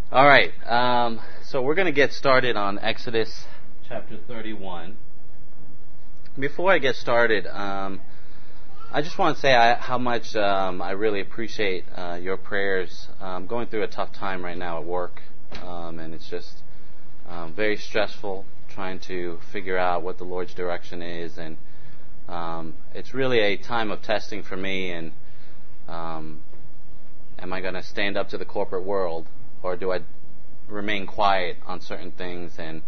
All right, so we're going to get started on Exodus chapter 31. Before I get started, I just want to say how much I really appreciate your prayers. I'm going through a tough time right now at work, and it's just very stressful trying to figure out what the Lord's direction is, and it's really a time of testing for me, and am I going to stand up to the corporate world? Or do I remain quiet on certain things and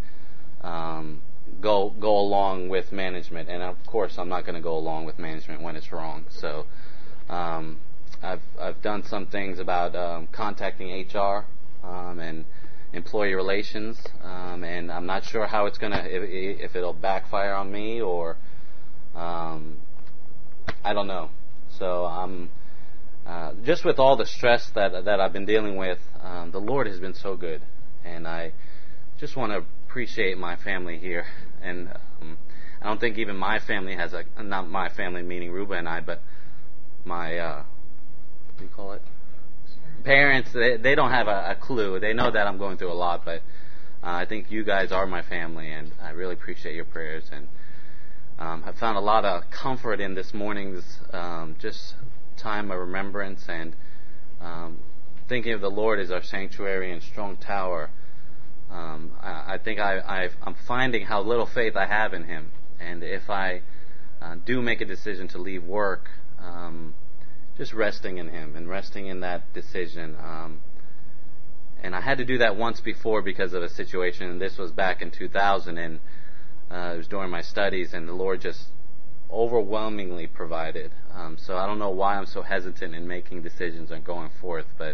go along with management? And of course, I'm not going to go along with management when it's wrong. So I've done some things about contacting HR and employee relations, and I'm not sure how it's going to, if it'll backfire on me or I don't know. So I'm just with all the stress that I've been dealing with, the Lord has been so good, and I just want to appreciate my family here. And I don't think even my family has not my family meaning Ruba and I, but my what do you call it? Parents. They don't have a clue. They know that I'm going through a lot, but I think you guys are my family, and I really appreciate your prayers. And I found a lot of comfort in this morning's just time of remembrance, and thinking of the Lord as our sanctuary and strong tower. I think I'm finding how little faith I have in Him, and if I do make a decision to leave work, just resting in Him and resting in that decision. And I had to do that once before because of a situation, and this was back in 2000, and it was during my studies, and the Lord just overwhelmingly provided. So I don't know why I'm so hesitant in making decisions and going forth, but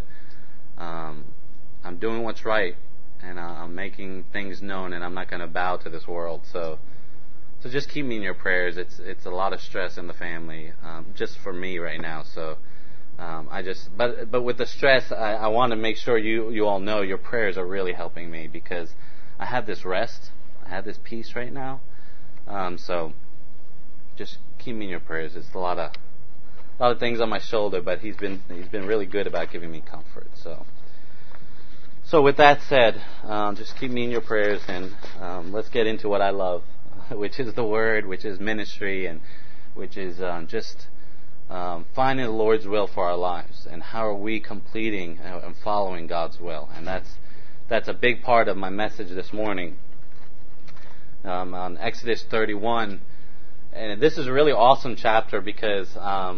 I'm doing what's right, and I'm making things known, and I'm not going to bow to this world. So just keep me in your prayers. It's a lot of stress in the family, just for me right now. So but with the stress, I want to make sure you all know your prayers are really helping me, because I have this rest, I have this peace right now. So just keep me in your prayers. It's a lot of things on my shoulder, but he's been really good about giving me comfort. So with that said, just keep me in your prayers, and let's get into what I love, which is the Word, which is ministry, and which is just finding the Lord's will for our lives, and how are we completing and following God's will. And that's a big part of my message this morning on Exodus 31. And this is a really awesome chapter because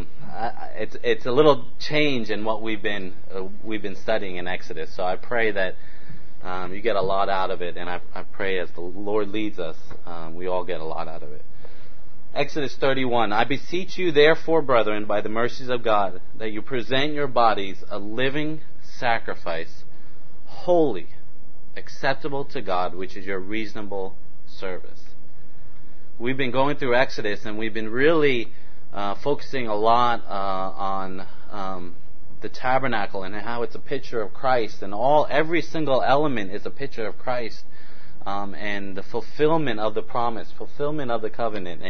it's a little change in what we've been studying in Exodus. So I pray that you get a lot out of it, and I pray as the Lord leads us, we all get a lot out of it. Exodus 31. I beseech you, therefore, brethren, by the mercies of God, that you present your bodies a living sacrifice, holy, acceptable to God, which is your reasonable service. We've been going through Exodus, and we've been really focusing a lot on the tabernacle and how it's a picture of Christ, and every single element is a picture of Christ, and the fulfillment of the promise, fulfillment of the covenant.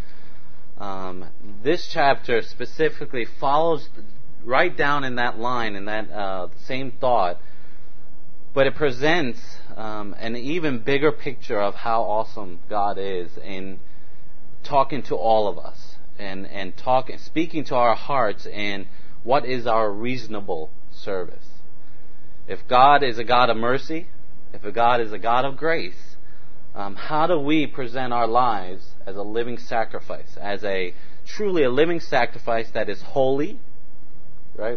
And this chapter specifically follows right down in that line, in that same thought, but it presents an even bigger picture of how awesome God is in talking to all of us, and speaking to our hearts, and what is our reasonable service. If God is a God of mercy, if God is a God of grace, how do we present our lives as a living sacrifice, as truly a living sacrifice that is holy? Right?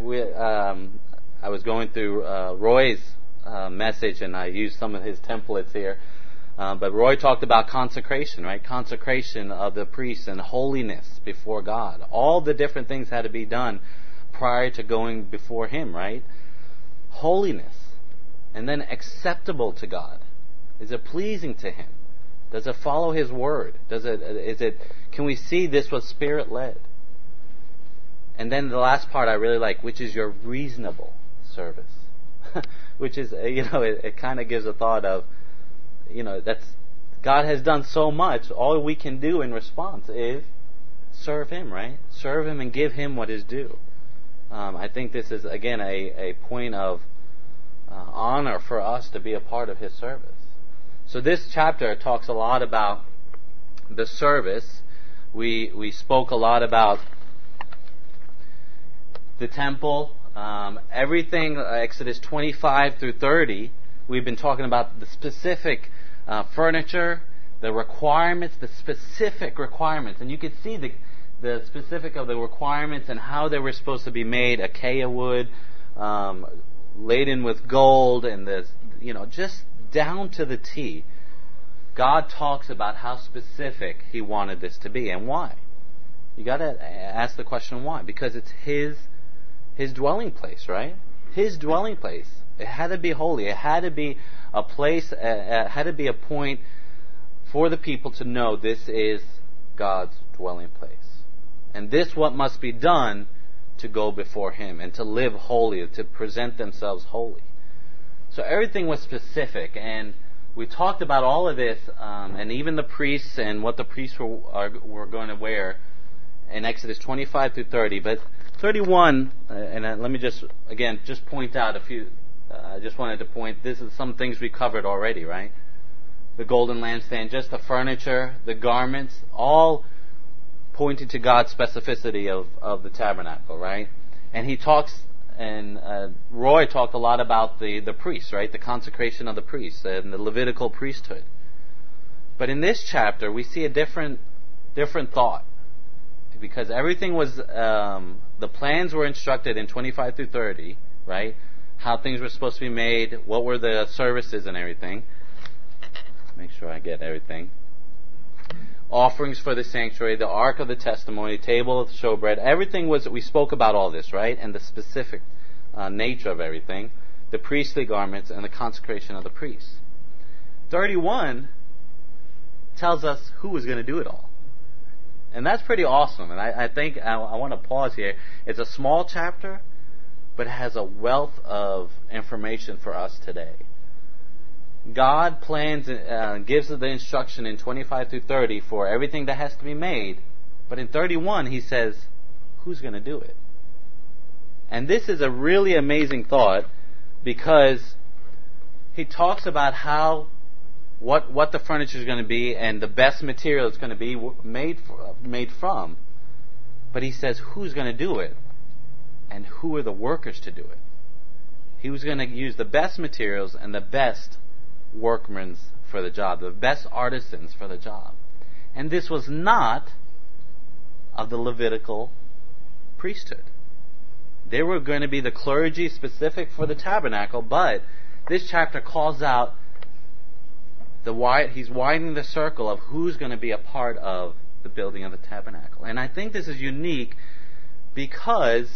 I was going through Roy's message, and I used some of his templates here. But Roy talked about consecration, right? Consecration of the priests and holiness before God. All the different things had to be done prior to going before Him, right? Holiness. And then acceptable to God. Is it pleasing to Him? Does it follow His Word? Can we see this was Spirit-led? And then the last part I really like, which is your reasonable service. Which is, it kind of gives a thought of, that's God has done so much. All we can do in response is serve Him, right? Serve Him and give Him what is due. I think this is, again, a point of honor for us to be a part of His service. So this chapter talks a lot about the service. We spoke a lot about the temple, everything, Exodus 25 through 30. We've been talking about the specific furniture, the requirements, the specific requirements. And you can see the specific of the requirements and how they were supposed to be made. Acacia wood, laden with gold, and just down to the T. God talks about how specific He wanted this to be and why. You got to ask the question why. Because it's His dwelling place, right? His dwelling place. It had to be holy. It had to be a place. It had to be a point for the people to know this is God's dwelling place, and this what must be done to go before Him and to live holy, to present themselves holy. So everything was specific, and we talked about all of this, and even the priests and what the priests were going to wear in Exodus 25 through 30. But 31, and let me just point out a few. I just wanted to point. This is some things we covered already, right? The golden lampstand, just the furniture, the garments, all pointing to God's specificity of the tabernacle, right? And he talks, and Roy talked a lot about the priests, right? The consecration of the priests and the Levitical priesthood. But in this chapter, we see a different thought, because everything was the plans were instructed in 25 through 30, right? How things were supposed to be made, what were the services and everything. Make sure I get everything. Offerings for the sanctuary, the ark of the testimony, table of showbread. Everything we spoke about all this, right? And the specific nature of everything. The priestly garments and the consecration of the priests. 31 tells us who was going to do it all. And that's pretty awesome. And I think I want to pause here. It's a small chapter, but it has a wealth of information for us today. God plans, gives the instruction in 25 through 30 for everything that has to be made. But in 31, He says, who's going to do it? And this is a really amazing thought, because He talks about what the furniture is going to be and the best material it's going to be made from. But He says, who's going to do it? And who are the workers to do it? He was going to use the best materials and the best workmen for the job, the best artisans for the job. And this was not of the Levitical priesthood. They were going to be the clergy specific for the tabernacle, but this chapter calls out he's widening the circle of who's going to be a part of the building of the tabernacle. And I think this is unique because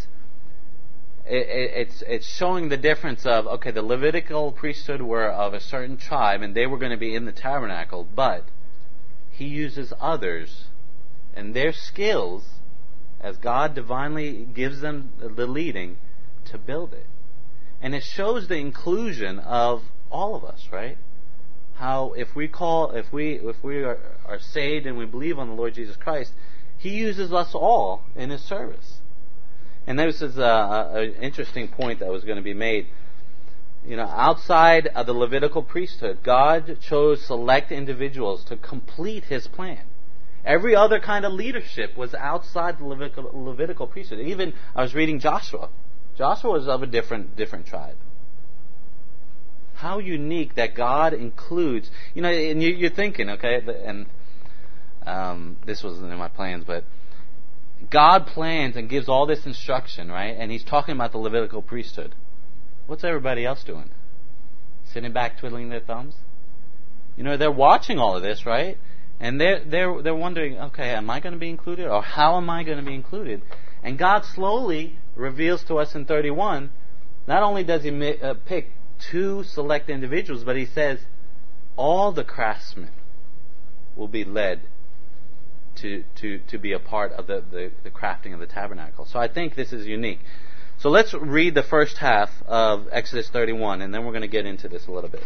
it's showing the difference of, okay, the Levitical priesthood were of a certain tribe and they were going to be in the tabernacle, but He uses others and their skills, as God divinely gives them the leading, to build it. And it shows the inclusion of all of us, right? How if we are saved and we believe on the Lord Jesus Christ, He uses us all in His service. And this is an interesting point that was going to be made. Outside of the Levitical priesthood, God chose select individuals to complete His plan. Every other kind of leadership was outside the Levitical priesthood. Even I was reading Joshua. Joshua was of a different tribe. How unique that God includes. And you're thinking, okay, and this wasn't in my plans, but God plans and gives all this instruction, right? And He's talking about the Levitical priesthood. What's everybody else doing? Sitting back twiddling their thumbs? They're watching all of this, right? And they're wondering, okay, am I going to be included? Or how am I going to be included? And God slowly reveals to us in 31, not only does He pick 2 select individuals, but He says all the craftsmen will be led to be a part of the crafting of the tabernacle. So I think this is unique. So let's read the first half of Exodus 31, and then we're going to get into this a little bit.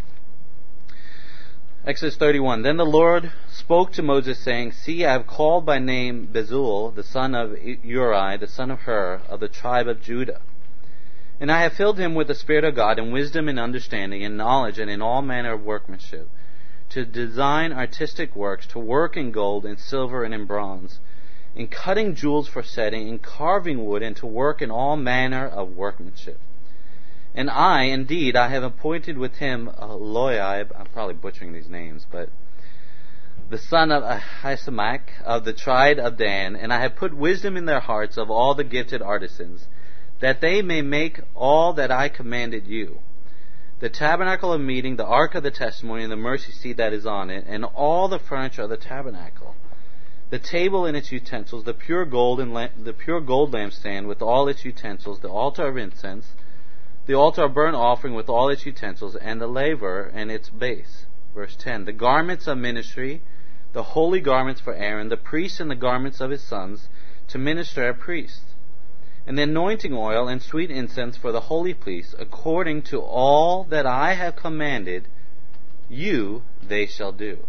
Exodus 31. Then the Lord spoke to Moses, saying, See, I have called by name Bezalel, the son of Uri, the son of Hur, of the tribe of Judah. And I have filled him with the Spirit of God, in wisdom and understanding, and knowledge, and in all manner of workmanship, to design artistic works, to work in gold, and silver, and in bronze, in cutting jewels for setting, in carving wood, and to work in all manner of workmanship. And I, indeed, I have appointed with him Eliab, I'm probably butchering these names, but the son of Ahisamach of the tribe of Dan, and I have put wisdom in their hearts of all the gifted artisans, that they may make all that I commanded you: the tabernacle of meeting, the ark of the testimony, and the mercy seat that is on it, and all the furniture of the tabernacle, the table and its utensils, the pure gold lampstand with all its utensils, the altar of incense, the altar of burnt offering with all its utensils, and the laver and its base. Verse 10, the garments of ministry, the holy garments for Aaron, the priest, and the garments of his sons, to minister as priests, and the anointing oil and sweet incense for the holy place, according to all that I have commanded you, they shall do.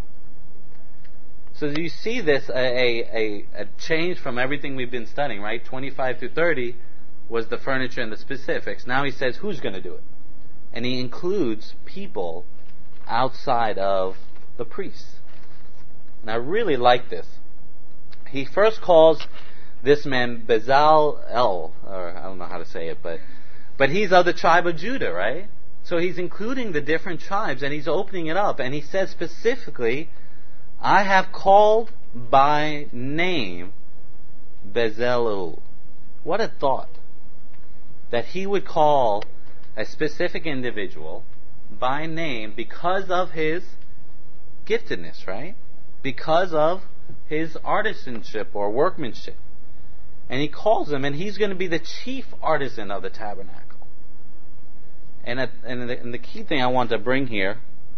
So you see this, a change from everything we've been studying, right? 25 through 30 was the furniture and the specifics. Now he says who's going to do it. And he includes people outside of the priests. And I really like this. He first calls this man Bezalel, or I don't know how to say it, but he's of the tribe of Judah, right? So he's including the different tribes, and he's opening it up, and he says specifically, I have called by name Bezalel. What a thought. That he would call a specific individual by name because of his giftedness, right? Because of his artisanship or workmanship. And he calls him, and he's going to be the chief artisan of the tabernacle. And the key thing I want to bring here,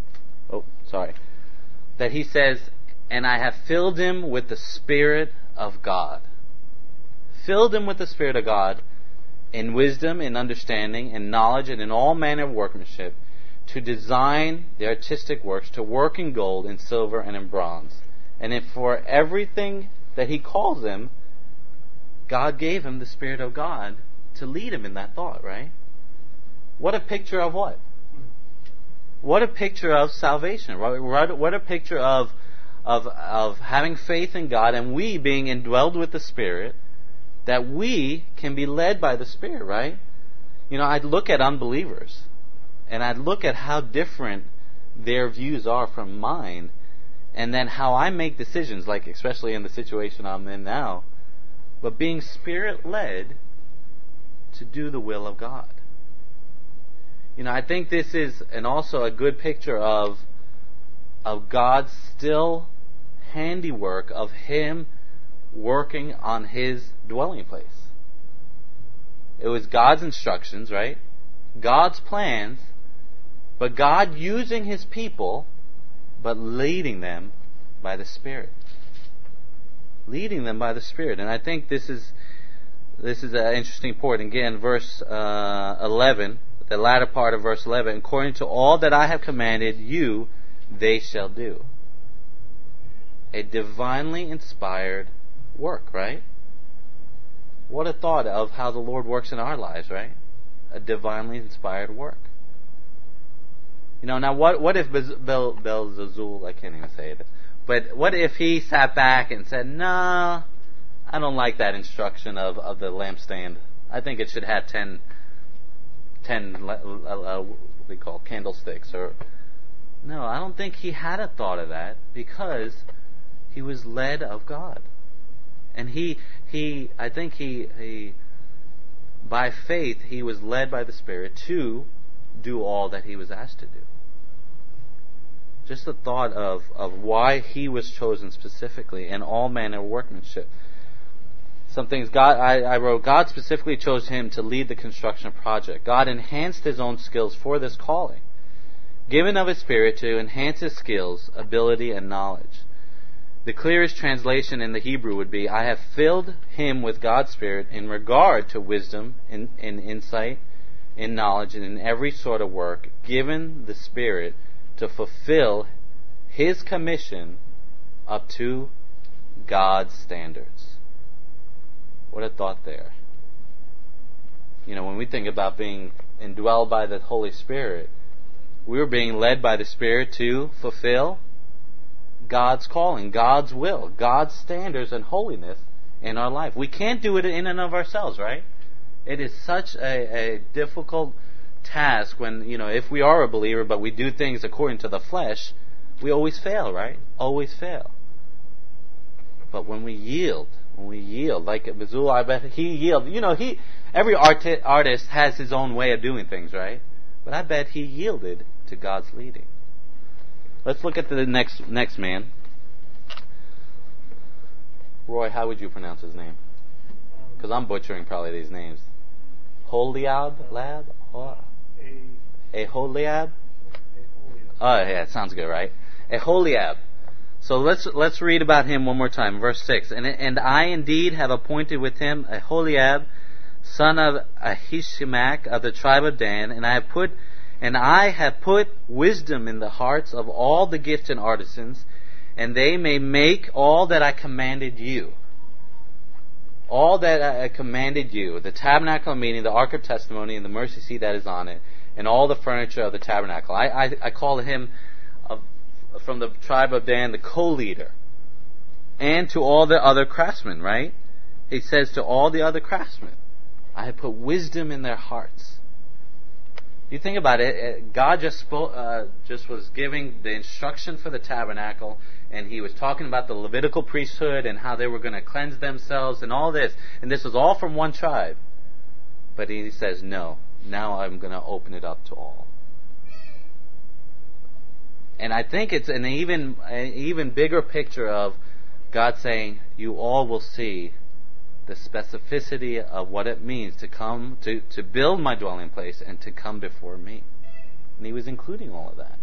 that he says, and I have filled him with the Spirit of God. Filled him with the Spirit of God in wisdom, in understanding, in knowledge, and in all manner of workmanship, to design the artistic works, to work in gold, in silver, and in bronze. And if for everything that he calls him, God gave him the Spirit of God to lead him in that thought, right? What a picture of what? What a picture of salvation. What a picture of having faith in God, and we being indwelled with the Spirit, that we can be led by the Spirit, right? You know, I'd look at unbelievers, and I'd look at how different their views are from mine, and then how I make decisions, like especially in the situation I'm in now, but being Spirit-led to do the will of God. You know, I think this is also a good picture of God's still handiwork of Him working on His dwelling place. It was God's instructions, right? God's plans, but God using His people, but leading them by the Spirit. Leading them by the Spirit. And I think this is an interesting point. Again, verse 11, the latter part of verse 11, according to all that I have commanded you, they shall do. A divinely inspired work, right? What a thought of how the Lord works in our lives, right? A divinely inspired work. You know, now what if Belzazul, I can't even say it, but what if he sat back and said, "Nah, I don't like that instruction of the lampstand. I think it should have 10 what we call candlesticks." Or no, I don't think he had a thought of that, because he was led of God, and I think he by faith he was led by the Spirit to do all that he was asked to do. Just the thought of why he was chosen specifically, and all manner of workmanship. Some things I wrote, God specifically chose him to lead the construction project. God enhanced his own skills for this calling, given of his Spirit to enhance his skills, ability, and knowledge. The clearest translation in the Hebrew would be, I have filled him with God's Spirit in regard to wisdom, in insight, in knowledge, and in every sort of work, given the Spirit to fulfill his commission up to God's standards. What a thought there. when we think about being indwelled by the Holy Spirit, we were being led by the Spirit to fulfill God's calling, God's will, God's standards and holiness in our life. We can't do it in and of ourselves, right? It is such a difficult task when, if we are a believer but we do things according to the flesh, we always fail, right? Always fail. But when we yield, like Bezul, I bet he yielded. Every artist has his own way of doing things, right? But I bet he yielded to God's leading. Let's look at the next man. Roy, how would you pronounce his name? Because I'm butchering probably these names. Aholiab? Aholiab? Oh, yeah, it sounds good, right? Aholiab. So let's read about him one more time. Verse 6. And I indeed have appointed with him Aholiab, son of Ahisamach of the tribe of Dan, and I have put wisdom in the hearts of all the gifted artisans, and they may make all that I commanded you. All that I commanded you, the tabernacle meeting, the ark of testimony, and the mercy seat that is on it, and all the furniture of the tabernacle. I call him, from the tribe of Dan, the co-leader. And to all the other craftsmen, right? He says to all the other craftsmen, I have put wisdom in their hearts. You think about it, God just was giving the instruction for the tabernacle, and He was talking about the Levitical priesthood and how they were going to cleanse themselves and all this. And this was all from one tribe. But He says, no, now I'm going to open it up to all. And I think it's an even bigger picture of God saying, you all will see the specificity of what it means to come, to build my dwelling place and to come before me. And He was including all of that.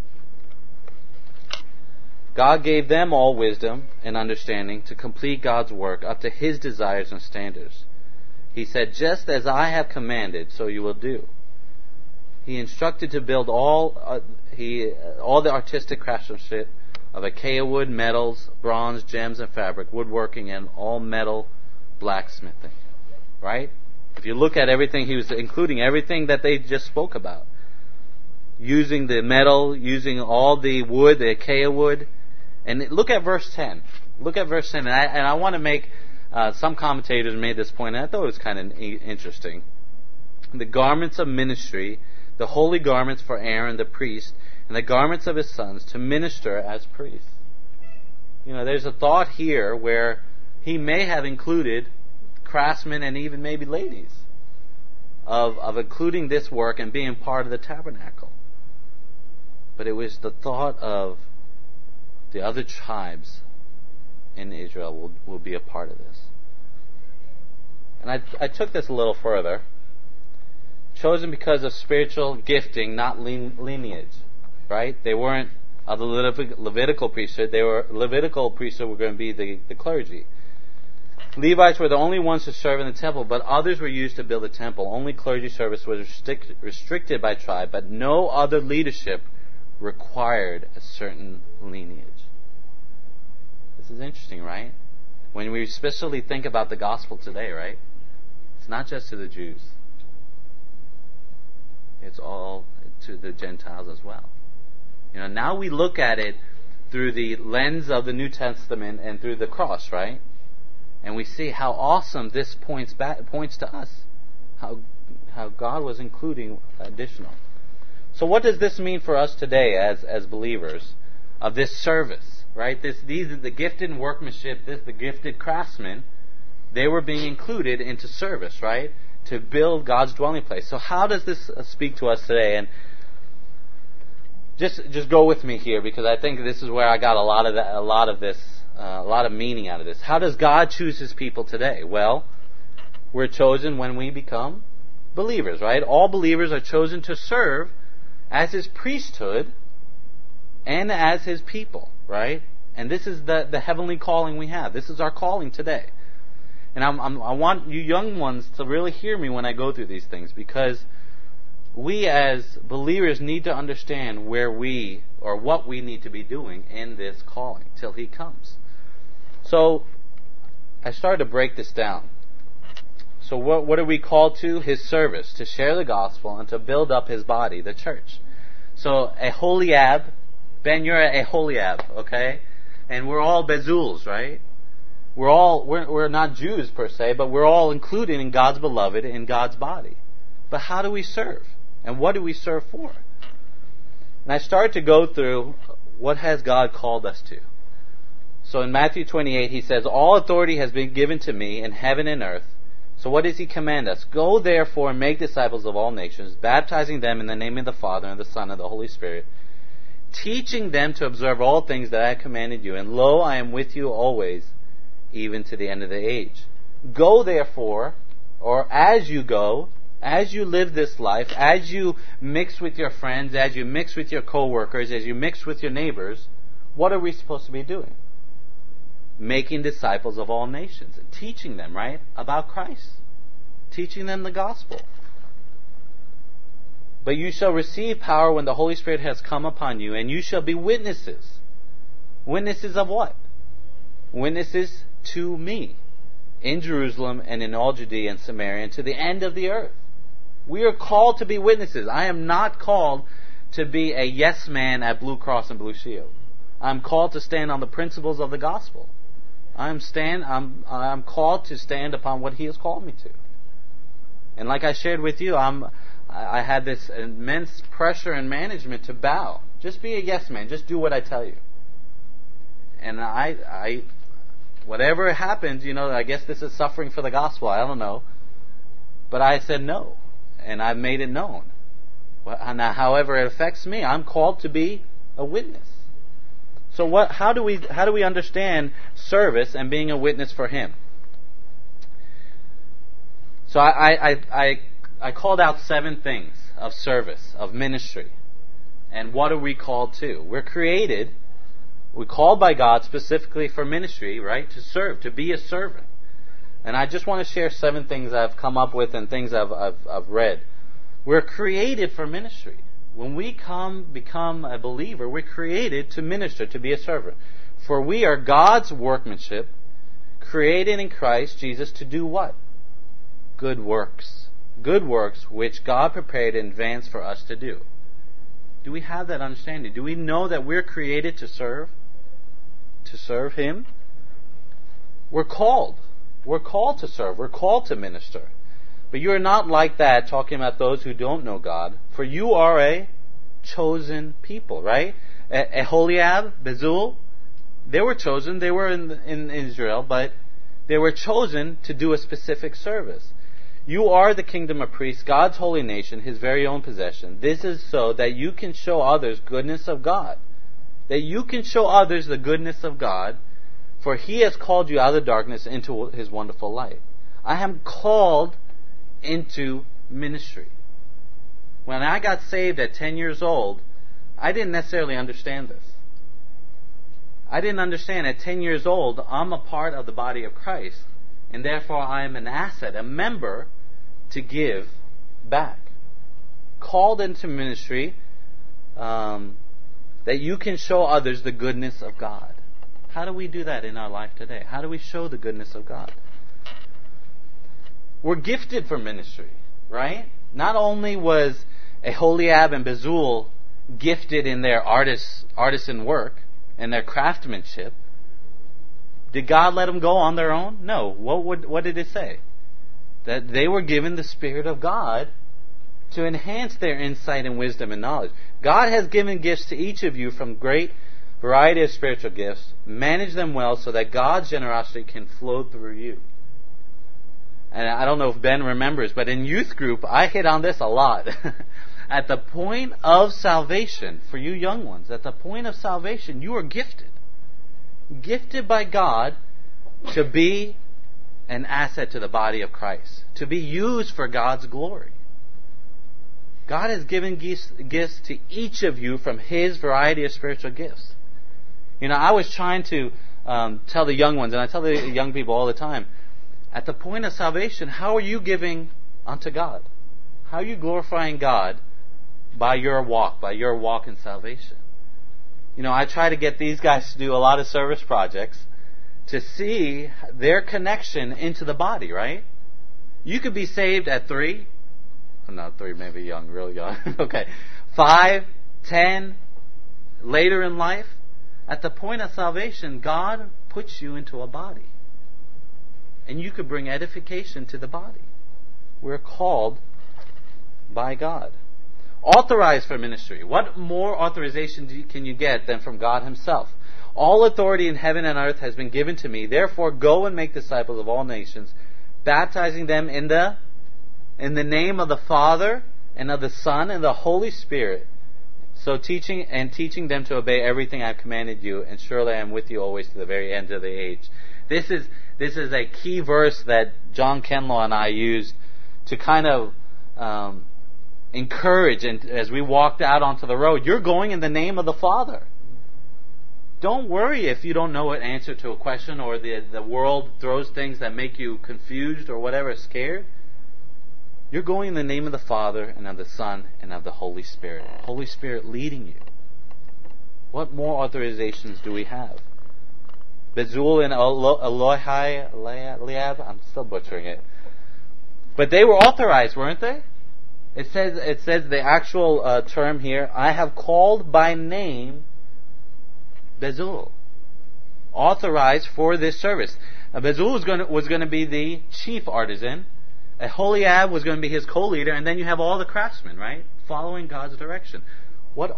God gave them all wisdom and understanding to complete God's work up to His desires and standards. He said, just as I have commanded, so you will do. He instructed to build all the artistic craftsmanship of acacia wood, metals, bronze, gems, and fabric, woodworking, and all metal blacksmithing. Right? If you look at everything, He was including everything that they just spoke about. Using the metal, using all the wood, the acacia wood. And look at verse 10. Look at verse 10. And I want to make, some commentators made this point, and I thought it was kind of interesting. The garments of ministry, the holy garments for Aaron the priest, and the garments of his sons to minister as priests. There's a thought here where He may have included craftsmen and even maybe ladies of including this work and being part of the tabernacle. But it was the thought of the other tribes in Israel will be a part of this. And I took this a little further. Chosen because of spiritual gifting, not lineage. Right? They weren't of the Levitical priesthood. Levitical priesthood were going to be the clergy. Levites were the only ones to serve in the temple, but others were used to build the temple. Only clergy service was restricted by tribe, but no other leadership required a certain lineage. This is interesting, right? When we especially think about the gospel today, right? It's not just to the Jews. It's all to the Gentiles as well. Now we look at it through the lens of the New Testament and through the cross, right? And we see how awesome this points to us. How God was including additional. So what does this mean for us today as believers of this service, right? These are the gifted workmanship, the gifted craftsmen. They were being included into service, right? To build God's dwelling place. So how does this speak to us today? And just go with me here, because I think this is where I got a lot of meaning out of this. How does God choose His people today? Well, we're chosen when we become believers, right? All believers are chosen to serve as His priesthood and as His people, right? And this is the heavenly calling we have. This is our calling today. And I want you young ones to really hear me when I go through these things, because we as believers need to understand where we, or what we need to be doing in this calling till He comes. So I started to break this down. So what are we called to? His service, to share the gospel and to build up his body, the church. So Aholiab, Ben, you're Aholiab, okay? And we're all Bezuls, right? We're not Jews per se, but we're all included in God's beloved, in God's body. But how do we serve? And what do we serve for? And I started to go through what has God called us to. So in Matthew 28, he says, all authority has been given to me in heaven and earth. So what does he command us? Go therefore and make disciples of all nations, baptizing them in the name of the Father and the Son and the Holy Spirit, teaching them to observe all things that I have commanded you. And lo, I am with you always, even to the end of the age. Go therefore, or as you go, as you live this life, as you mix with your friends, as you mix with your co-workers, as you mix with your neighbors, what are we supposed to be doing? Making disciples of all nations, and teaching them, right, about Christ, teaching them the gospel. But you shall receive power when the Holy Spirit has come upon you, and you shall be witnesses. Witnesses of what? Witnesses to me, in Jerusalem and in all Judea and Samaria, and to the end of the earth. We are called to be witnesses. I am not called to be a yes man at Blue Cross and Blue Shield. I'm called to stand on the principles of the gospel. I'm called to stand upon what he has called me to. And like I shared with you, I had this immense pressure and management to bow. Just be a yes man. Just do what I tell you. And I whatever happens, I guess this is suffering for the gospel. I don't know. But I said no. And I've made it known. Now, however it affects me, I'm called to be a witness. So how do we understand service and being a witness for him? So I called out 7 things of service, of ministry. And what are we called to? We're called by God specifically for ministry, right? To serve, to be a servant. And I just want to share 7 things I've come up with and things I've read. We're created for ministry. When we become a believer, we're created to minister, to be a servant. For we are God's workmanship, created in Christ Jesus to do what? Good works. Good works which God prepared in advance for us to do. Do we have that understanding? Do we know that we're created to serve? To serve him? We're called. We're called to serve. We're called to minister. But you are not like that, talking about those who don't know God. For you are a chosen people, right? Aholiab, Bezul, they were chosen. They were in Israel, but they were chosen to do a specific service. You are the kingdom of priests, God's holy nation, his very own possession. This is so that you can show others goodness of God. That you can show others the goodness of God, for he has called you out of the darkness into his wonderful light. I am called into ministry. When I got saved at 10 years old, I didn't necessarily understand this. I didn't understand at 10 years old, I'm a part of the body of Christ, and therefore I am an asset, a member to give back. Called into ministry that you can show others the goodness of God. How do we do that in our life today? How do we show the goodness of God? We're gifted for ministry, right? Not only was Aholiab and Bezul gifted in their artisan work and their craftsmanship, did God let them go on their own? No. What did it say? That they were given the Spirit of God to enhance their insight and wisdom and knowledge. God has given gifts to each of you from great variety of spiritual gifts. Manage them well so that God's generosity can flow through you. And I don't know if Ben remembers, but in youth group, I hit on this a lot. At the point of salvation, for you young ones, at the point of salvation, you are gifted. Gifted by God to be an asset to the body of Christ. To be used for God's glory. God has given gifts to each of you from his variety of spiritual gifts. I was trying to tell the young ones, and I tell the young people all the time, at the point of salvation, how are you giving unto God? How are you glorifying God by your walk in salvation? I try to get these guys to do a lot of service projects to see their connection into the body, right? You could be saved at 3. Not 3, maybe young, real young. Okay. 5, 10, later in life. At the point of salvation, God puts you into a body. And you could bring edification to the body. We're called by God. Authorized for ministry. What more authorization can you get than from God Himself? All authority in heaven and earth has been given to me. Therefore, go and make disciples of all nations, baptizing them in the name of the Father and of the Son and the Holy Spirit. So teaching them to obey everything I have commanded you, and surely I am with you always to the very end of the age. This is a key verse that John Kenlaw and I used to kind of encourage, and as we walked out onto the road, you're going in the name of the Father. Don't worry if you don't know an answer to a question, or the world throws things that make you confused or whatever, scared. You're going in the name of the Father and of the Son and of the Holy Spirit. Holy Spirit leading you. What more authorizations do we have? Bezul and Elohai Liab, I'm still butchering it. But they were authorized, weren't they? It says the actual term here, I have called by name Bezul. Authorized for this service. Bezul was going to be the chief artisan. Aholiab was going to be his co-leader, and then you have all the craftsmen, right? Following God's direction. What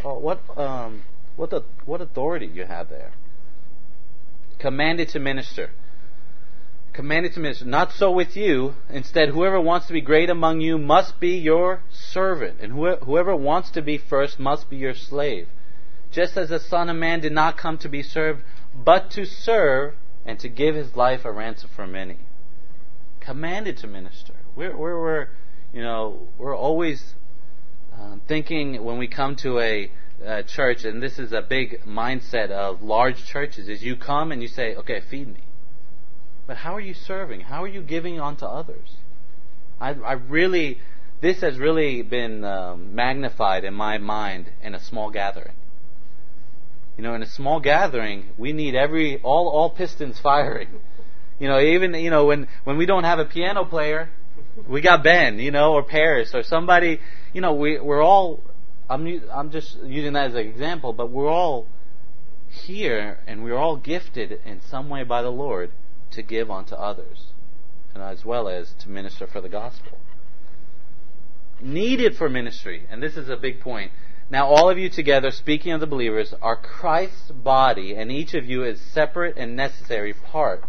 authority you have there? Commanded to minister. Commanded to minister. Not so with you. Instead, whoever wants to be great among you must be your servant, and whoever wants to be first must be your slave. Just as the Son of Man did not come to be served, but to serve and to give His life a ransom for many. Commanded to minister. We're always thinking when we come to a church, and this is a big mindset of large churches, is you come and you say, okay, feed me. But how are you serving? How are you giving onto others? This has really been magnified in my mind in a small gathering. In a small gathering, we need all pistons firing. Even when we don't have a piano player, we got Ben, or Paris, or somebody. We're all. I'm just using that as an example, but we're all here, and we're all gifted in some way by the Lord to give unto others, and as well as to minister for the gospel. Needed for ministry, and this is a big point. Now all of you together, speaking of the believers, are Christ's body, and each of you is separate and necessary part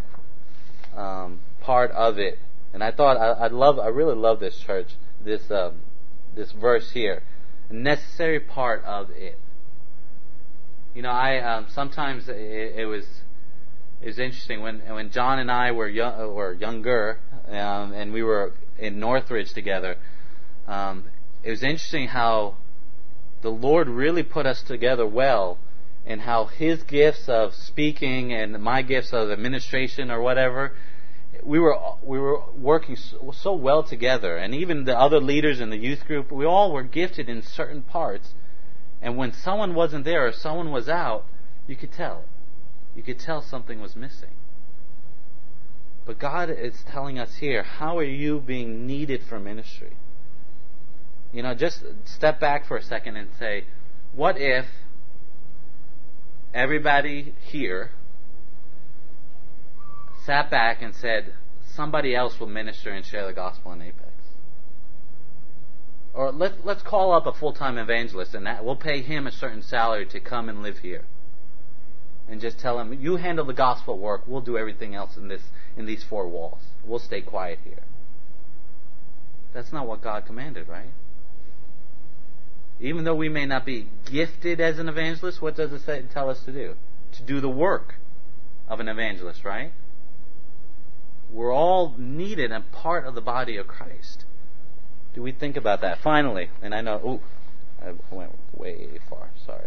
of it. And I thought I really love this church, this verse here, a necessary part of it. I sometimes it was interesting when John and I were younger, and we were in Northridge together. It was interesting how the Lord really put us together well, and how His gifts of speaking and my gifts of administration or whatever, we were working so well together. And even the other leaders in the youth group, we all were gifted in certain parts. And when someone wasn't there or someone was out, you could tell. You could tell something was missing. But God is telling us here, how are you being needed for ministry? Just step back for a second and say, what if everybody here sat back and said, somebody else will minister and share the gospel in Apex? Or let's call up a full-time evangelist, and we'll pay him a certain salary to come and live here. And just tell him, you handle the gospel work, we'll do everything else in these four walls. We'll stay quiet here. That's not what God commanded, right? Even though we may not be gifted as an evangelist, what does it tell us to do? To do the work of an evangelist, right? We're all needed and part of the body of Christ. Do we think about that? Finally, and I know, I went way far, sorry.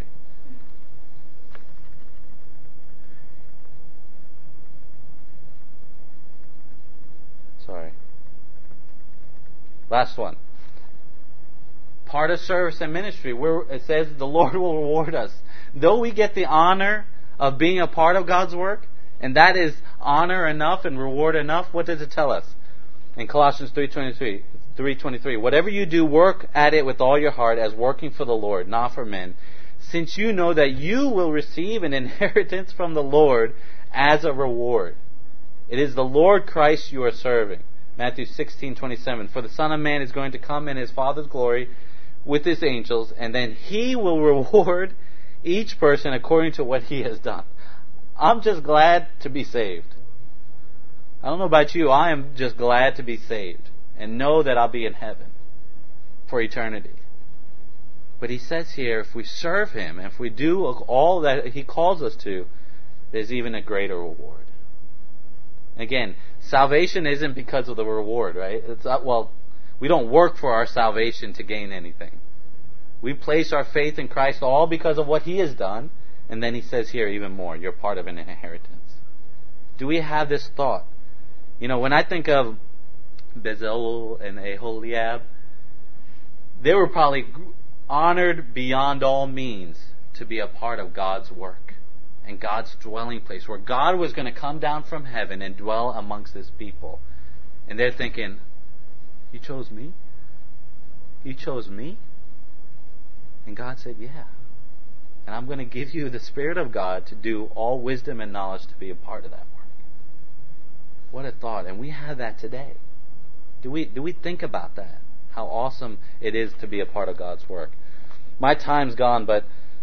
Last one. Part of service and ministry, where it says the Lord will reward us. Though we get the honor of being a part of God's work, and that is honor enough and reward enough, what does it tell us? In Colossians 3:23, whatever you do, work at it with all your heart as working for the Lord, not for men, since you know that you will receive an inheritance from the Lord as a reward. It is the Lord Christ you are serving. Matthew 16:27. For the Son of Man is going to come in his Father's glory with his angels, and then he will reward each person according to what he has done. I'm just glad to be saved. I don't know about you, I am just glad to be saved and know that I'll be in heaven for eternity. But he says here, if we serve him, if we do all that he calls us to, there's even a greater reward. Again, salvation isn't because of the reward, right? It's not, well, we don't work for our salvation to gain anything. We place our faith in Christ all because of what he has done, and then he says here even more, you're part of an inheritance. Do we have this thought? You know, when I think of Bezalel and Aholiab, they were probably honored beyond all means to be a part of God's work and God's dwelling place, where God was going to come down from heaven and dwell amongst his people. And they're thinking, you chose me? You chose me? And God said, yeah. And I'm going to give you the Spirit of God to do all wisdom and knowledge to be a part of that work. What a thought. And we have that today. Do we think about that? How awesome it is to be a part of God's work. My time's gone, but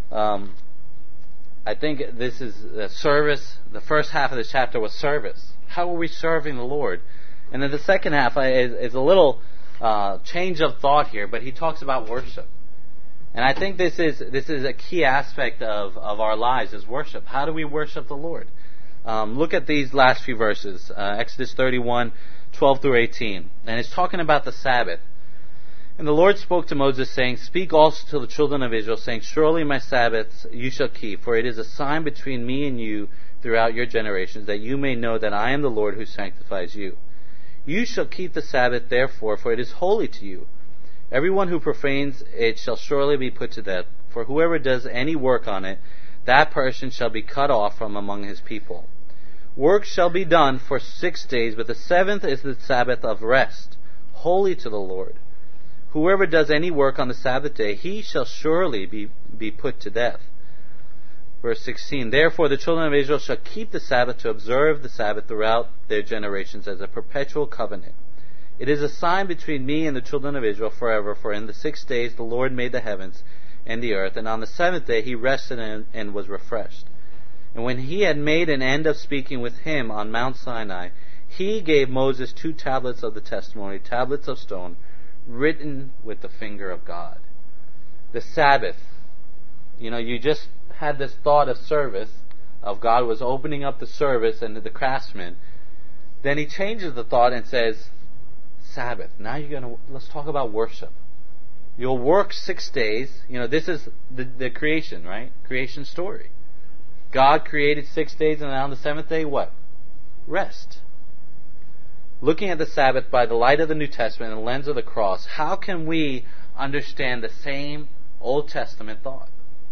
I think this is the service. The first half of this chapter was service. How are we serving the Lord? And then the second half is a little change of thought here, but he talks about worship. And I think this is a key aspect of our lives, is worship. How do we worship the Lord? Look at these last few verses, Exodus 31:12 through 18. And it's talking about the Sabbath. And the Lord spoke to Moses, saying, Speak also to the children of Israel, saying, Surely my Sabbaths you shall keep, for it is a sign between me and you throughout your generations, that you may know that I am the Lord who sanctifies you. You shall keep the Sabbath, therefore, for it is holy to you. Everyone who profanes it shall surely be put to death, for whoever does any work on it, that person shall be cut off from among his people. Work shall be done for 6 days, but the seventh is the Sabbath of rest, holy to the Lord. Whoever does any work on the Sabbath day, he shall surely be put to death. Verse 16, Therefore the children of Israel shall keep the Sabbath to observe the Sabbath throughout their generations as a perpetual covenant. It is a sign between me and the children of Israel forever, for in the 6 days the Lord made the heavens and the earth, and on the seventh day he rested and was refreshed. And when he had made an end of speaking with him on Mount Sinai, he gave Moses 2 tablets of the testimony, tablets of stone, written with the finger of God. The Sabbath. You know, you just had this thought of service, of God was opening up the service and the craftsmen. Then he changes the thought and says, Sabbath. Now let's talk about worship. You'll work 6 days. You know, this is the creation, right? Creation story. God created 6 days, and on the seventh day, what? Rest. Looking at the Sabbath by the light of the New Testament and the lens of the cross, how can we understand the same Old Testament thought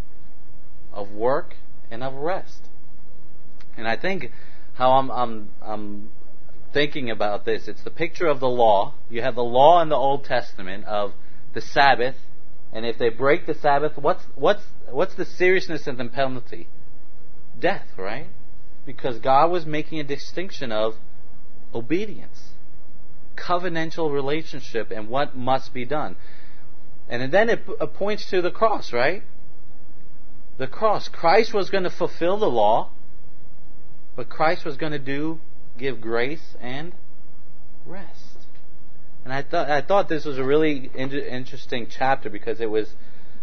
of work and of rest? And I think how I'm thinking about this, it's the picture of the law. You have the law in the Old Testament of the Sabbath, and if they break the Sabbath, what's the seriousness of the penalty? Death, right? Because God was making a distinction of obedience, covenantal relationship, and what must be done. And then it points to the cross, right? The cross. Christ was going to fulfill the law, but Christ was going to give grace and rest. And I thought this was a really interesting chapter, because it was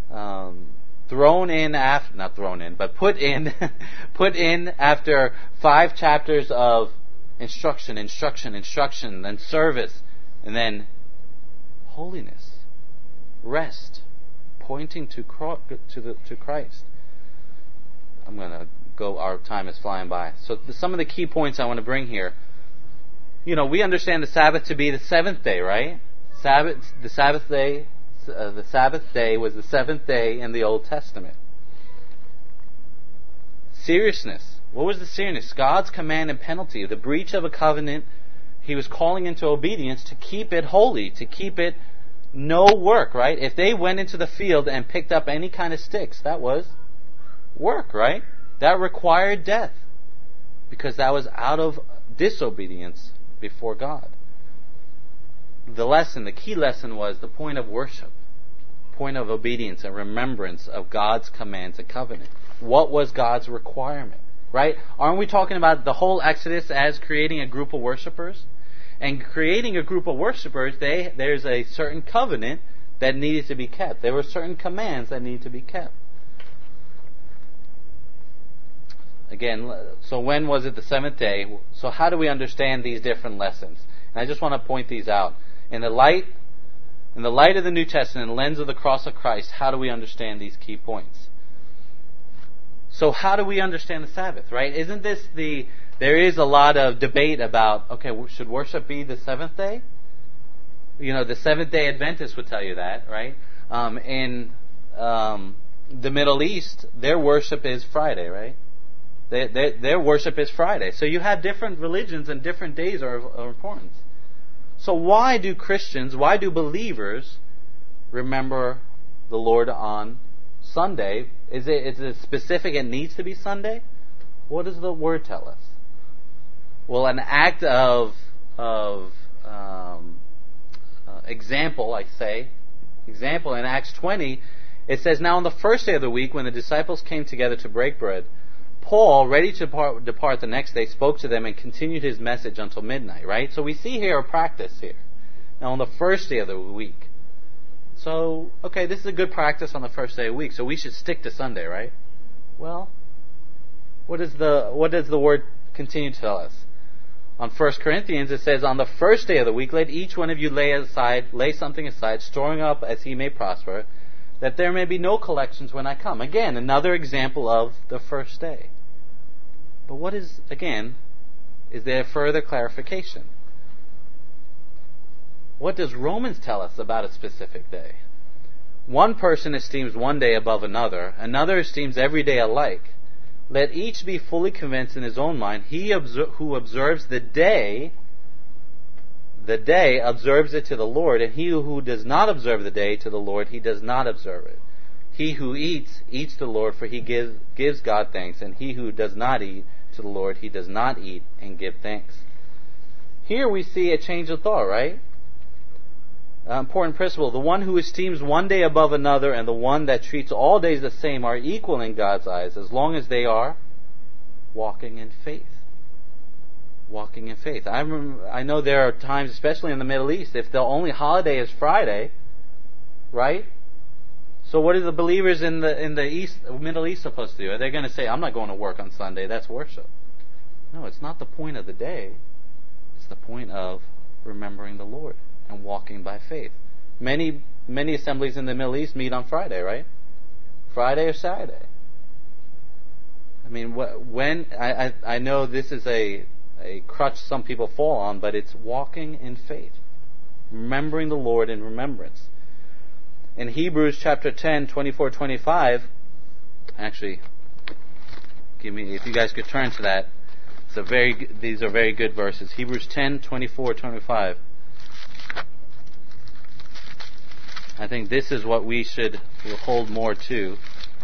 put in after 5 chapters of instruction, and service, and then holiness, rest, pointing to Christ. I'm going to go. Our time is flying by. So some of the key points I want to bring here. You know, we understand the Sabbath to be the 7th day, right? The Sabbath day was the 7th day in the Old Testament. Seriousness. What was the seriousness? God's command and penalty. The breach of a covenant he was calling into obedience to keep it holy, to keep it no work, right? If they went into the field and picked up any kind of sticks, that was work, right? That required death, because that was out of disobedience before God. The key lesson was the point of worship, point of obedience and remembrance of God's commands and covenant. What was God's requirement, right? Aren't we talking about the whole Exodus as creating a group of worshipers? And creating a group of worshipers, there's a certain covenant that needed to be kept. There were certain commands that needed to be kept. Again, so when was it the seventh day? So how do we understand these different lessons? And I just want to point these out. In the light of the New Testament, in the lens of the cross of Christ, how do we understand these key points? So how do we understand the Sabbath, right? There is a lot of debate about, okay, should worship be the seventh day? The Seventh-day Adventists would tell you that, right? In the Middle East, their worship is Friday, right? Their worship is Friday. So you have different religions and different days are of importance. So why do believers remember the Lord on Sunday? Is it specific it needs to be Sunday? What does the Word tell us? Well, an act of example in Acts 20, it says, "Now on the first day of the week, when the disciples came together to break bread, Paul, ready to depart the next day, spoke to them and continued his message until midnight," right? So we see here a practice here. Now on the first day of the week. So, okay, this is a good practice on the first day of the week, so we should stick to Sunday, right? Well, what does the Word continue to tell us? On 1 Corinthians it says, "On the first day of the week, let each one of you lay something aside, storing up as he may prosper, that there may be no collections when I come." Again, another example of the first day. But is there further clarification? What does Romans tell us about a specific day? One person esteems one day above another esteems every day alike. Let each be fully convinced in his own mind. He who observes the day observes it to the Lord, and he who does not observe the day to the Lord, he does not observe it. He who eats to the Lord, for he gives God thanks, and he who does not eat to the Lord, he does not eat and give thanks. Here we see a change of thought, right? Important principle. The one who esteems one day above another and the one that treats all days the same are equal in God's eyes, as long as they are walking in faith. Walking in faith. I know there are times, especially in the Middle East, if the only holiday is Friday, right? So what are the believers in the Middle East supposed to do? Are they going to say, "I'm not going to work on Sunday, that's worship"? No, it's not the point of the day. It's the point of remembering the Lord and walking by faith. Many assemblies in the Middle East meet on Friday, right? Friday or Saturday. I mean, I know this is a crutch some people fall on, but it's walking in faith, remembering the Lord in remembrance. In Hebrews chapter 10, 24-25, actually, if you guys could turn to that, these are very good verses. Hebrews 10, 24-25. I think this is what we should hold more to.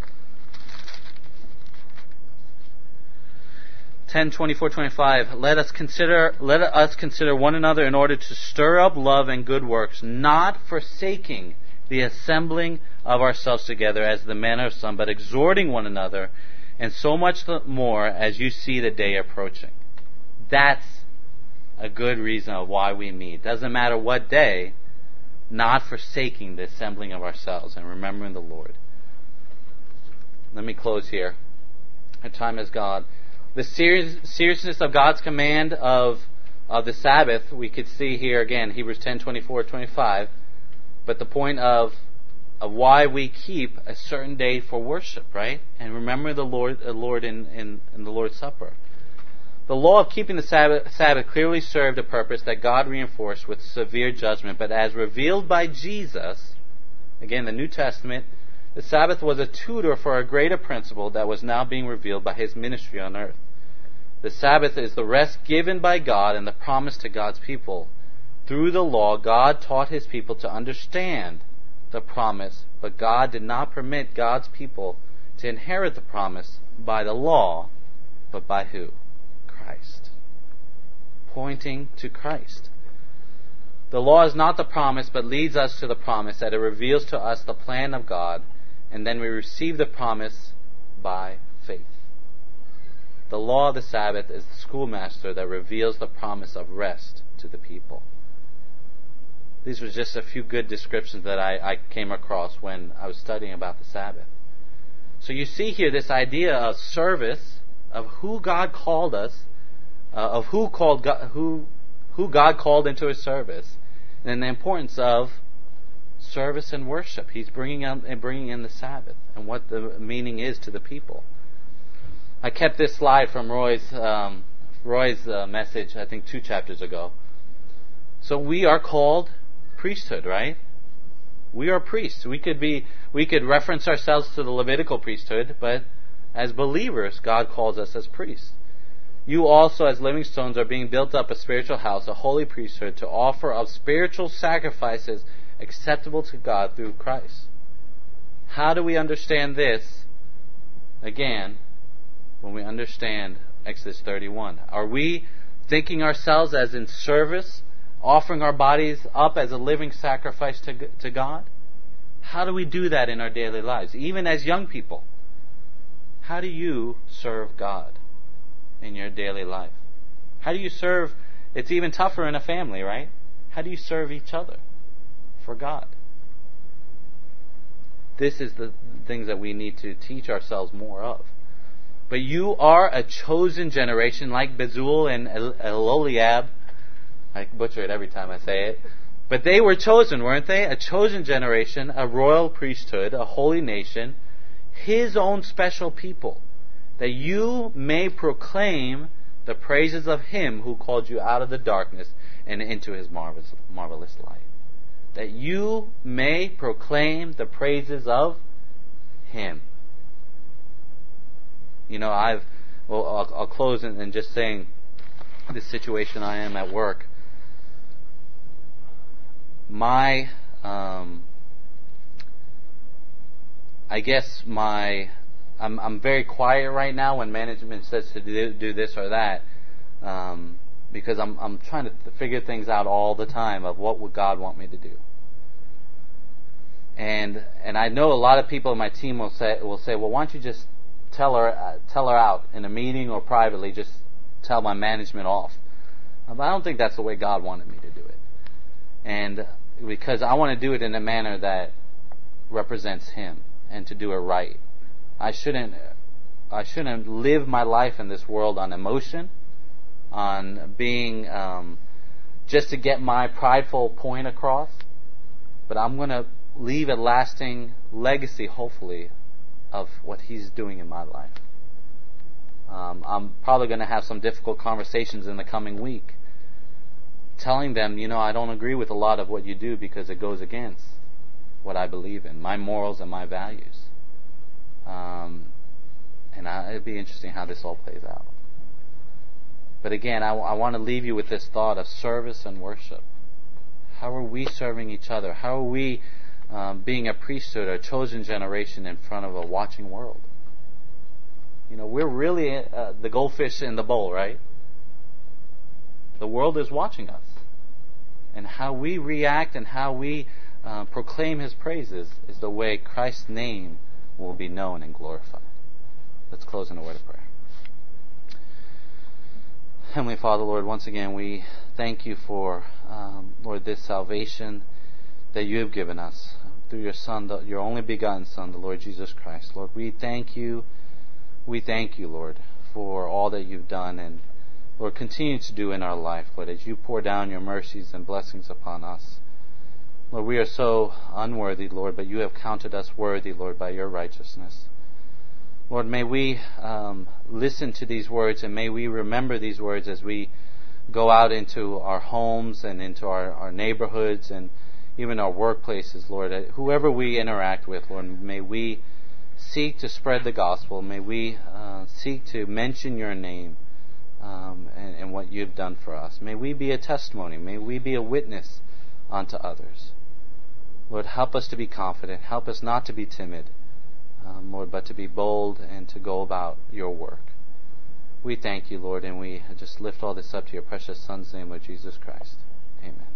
10:24-25. Let us consider one another in order to stir up love and good works, not forsaking the assembling of ourselves together as the manner of some, but exhorting one another, and so much the more as you see the day approaching. That's a good reason of why we meet. Doesn't matter what day, not forsaking the assembling of ourselves and remembering the Lord. Let me close here. Our time is gone. The seriousness of God's command of the Sabbath, we could see here again, Hebrews 10, 24-25. But the point of why we keep a certain day for worship, right? And remember the Lord in the Lord's Supper. The law of keeping the Sabbath clearly served a purpose that God reinforced with severe judgment, but as revealed by Jesus, again, the New Testament, the Sabbath was a tutor for a greater principle that was now being revealed by His ministry on earth. The Sabbath is the rest given by God and the promise to God's people. Through the law, God taught His people to understand the promise, but God did not permit God's people to inherit the promise by the law, but by who? Christ. Pointing to Christ. The law is not the promise, but leads us to the promise, that it reveals to us the plan of God, and then we receive the promise by faith. The law of the Sabbath is the schoolmaster that reveals the promise of rest to the people. These were just a few good descriptions that I came across when I was studying about the Sabbath. So you see here this idea of service, of who God called us, of who God called into His service, and the importance of service and worship. He's bringing in the Sabbath and what the meaning is to the people. I kept this slide from Roy's message, I think 2 chapters ago. So we are called priesthood, right? We are priests. We could reference ourselves to the Levitical priesthood, but as believers, God calls us as priests. You also, as living stones, are being built up a spiritual house, a holy priesthood, to offer of spiritual sacrifices acceptable to God through Christ. How do we understand this? Again, when we understand Exodus 31. Are we thinking ourselves as in service, offering our bodies up as a living sacrifice to God? How do we do that in our daily lives? Even as young people, how do you serve God in your daily life? How do you serve? It's even tougher in a family, right? How do you serve each other for God? This is the things that we need to teach ourselves more of. But you are a chosen generation, like Bezul and Eloliab. I butcher it every time I say it. But they were chosen, weren't they? A chosen generation, a royal priesthood, a holy nation, His own special people, that you may proclaim the praises of Him who called you out of the darkness and into His marvelous light. That you may proclaim the praises of Him. You know, I'll close in just saying this situation I am at work. I'm very quiet right now when management says to do this or that, because I'm trying to figure things out all the time of what would God want me to do. And I know a lot of people in my team will say, well, why don't you just tell her out in a meeting or privately, just tell my management off. But I don't think that's the way God wanted me to do it. And because I want to do it in a manner that represents Him and to do it right. I shouldn't live my life in this world on emotion, on being just to get my prideful point across. But I'm going to leave a lasting legacy, hopefully, of what He's doing in my life. I'm probably going to have some difficult conversations in the coming week, telling them, I don't agree with a lot of what you do because it goes against what I believe in, my morals and my values. It'd be interesting how this all plays out. But again, I want to leave you with this thought of service and worship. How are we serving each other? How are we being a priesthood, a chosen generation in front of a watching world? We're really the goldfish in the bowl, right? The world is watching us. And how we react and how we proclaim His praises is the way Christ's name will be known and glorified. Let's close in a word of prayer. Heavenly Father, Lord, once again we thank You for, Lord, this salvation that You have given us through Your Son, Your only begotten Son, the Lord Jesus Christ. Lord, we thank You. We thank You, Lord, for all that You've done and, Lord, continue to do in our life, Lord, as You pour down Your mercies and blessings upon us. Lord, we are so unworthy, Lord, but You have counted us worthy, Lord, by Your righteousness. Lord, may we listen to these words and may we remember these words as we go out into our homes and into our neighborhoods and even our workplaces, Lord. Whoever we interact with, Lord, may we seek to spread the gospel. May we seek to mention Your name and what you've done for us. May we be a testimony. May we be a witness unto others. Lord, help us to be confident. Help us not to be timid, Lord, but to be bold and to go about your work. We thank you, Lord, and we just lift all this up to your precious Son's name, of Jesus Christ. Amen.